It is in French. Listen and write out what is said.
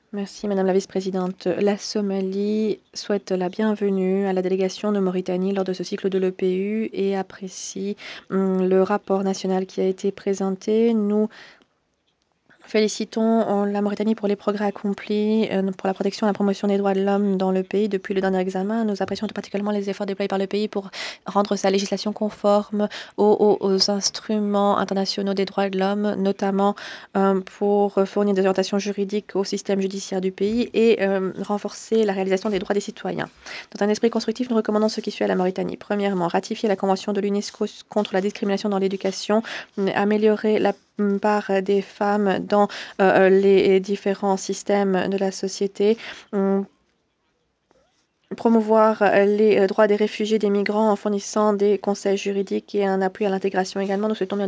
Merci Madame la vice-présidente. La Somalie souhaite la bienvenue à la délégation de Mauritanie lors de ce cycle de l'EPU et apprécie le rapport national qui a été présenté. Nous félicitons la Mauritanie pour les progrès accomplis pour la protection et la promotion des droits de l'homme dans le pays depuis le dernier examen. Nous apprécions tout particulièrement les efforts déployés par le pays pour rendre sa législation conforme aux instruments internationaux des droits de l'homme, notamment pour fournir des orientations juridiques au système judiciaire du pays et renforcer la réalisation des droits des citoyens. Dans un esprit constructif, nous recommandons ce qui suit à la Mauritanie. Premièrement, ratifier la Convention de l'UNESCO contre la discrimination dans l'éducation, améliorer la part des femmes dans les différents systèmes de la société, promouvoir les droits des réfugiés, des migrants en fournissant des conseils juridiques et un appui à l'intégration également. Nous souhaitons bien